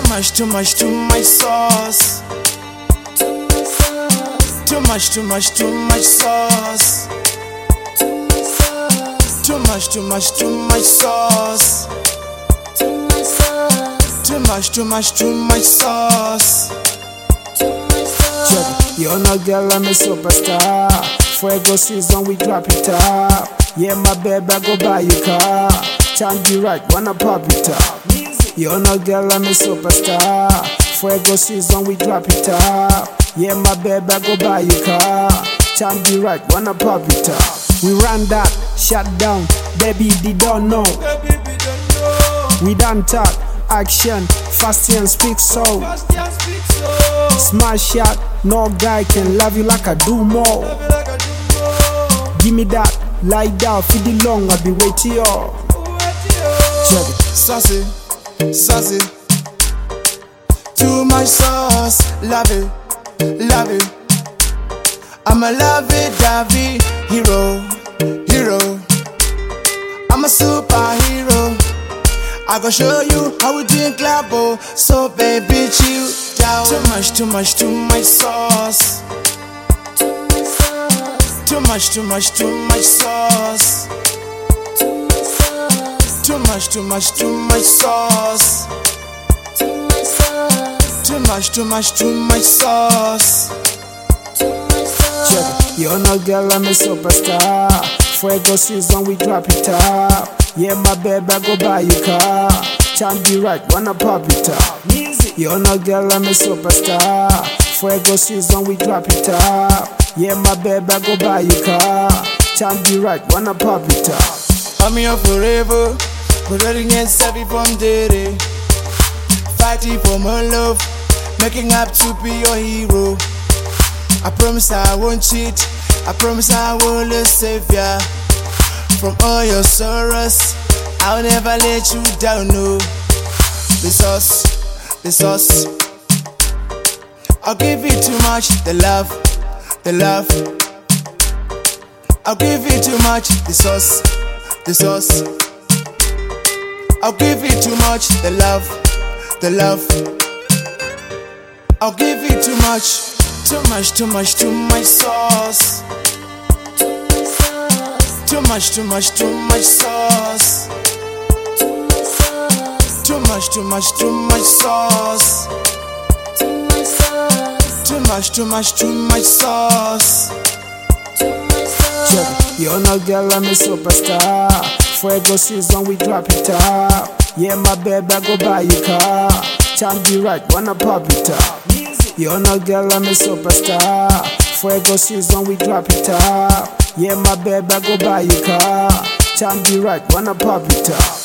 too much sauce. Too much sauce. Too much sauce. Too much sauce. You're no girl, I'm a superstar. Fuego season, we drop it up. Yeah, my baby, I go buy you car. Time be right, wanna pop it up. You're no girl, I'm a superstar. Fuego season, we drop it up. Yeah, my baby, I go buy you car. Time be right, wanna pop it up. We ran that, shut down. Baby, they don't know. We done talk, action, fast and speak so. Smash shot, no guy can love you like I do more. Give me that, lie down, feed it long, I'll be waiting y'all. Check it. Saucy, saucy. Too much sauce, love it, love it. I'm a lovey-dovey hero, hero. I'm a superhero. I gon' show you how we drink Labo. So baby, chill down. Too much sauce. Too much sauce. Too much sauce. Too much sauce. You're no girl, I'm a superstar. Fuego season, we drop it up. Yeah, my baby, I go buy you car. Time be right, wanna pop it up. You're no girl, I'm a superstar. Fuego season, we drop it up. Yeah, my baby, I go buy you car. Time be right, wanna pop it up. I'm here forever, protecting and savvy from day. Fighting for my love, making up to be your hero. I promise I won't cheat, I promise I will save ya from all your sorrows. I'll never let you down, no. The sauce, I'll give you too much, the love. I'll give you too much, the sauce. I'll give you too much, the love. I'll give you too much. Too much sauce. Too much sauce. Too much sauce. Too much sauce. You're no girl, I'm a superstar. Fuego season, we drop it up. Yeah, my baby, I go buy you car. Time be right, wanna pop it up. You're no girl, I'm a superstar. Fuego season, we drop it up. Yeah, my baby, I go buy you car. Time be right, wanna pop it up.